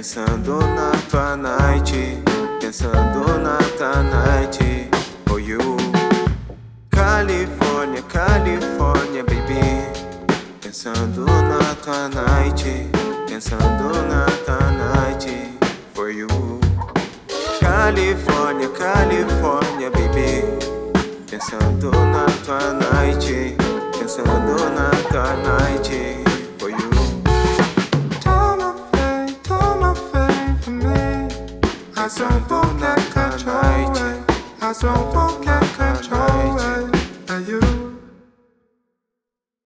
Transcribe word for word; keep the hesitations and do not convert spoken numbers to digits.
pensando na tua night, pensando na tua night, for you. California, California, baby, pensando na tua night, pensando na tua night, for you. California, California, baby, pensando na tua night, pensando na tua night, for you. Razão por que que chove, razão por que que chove.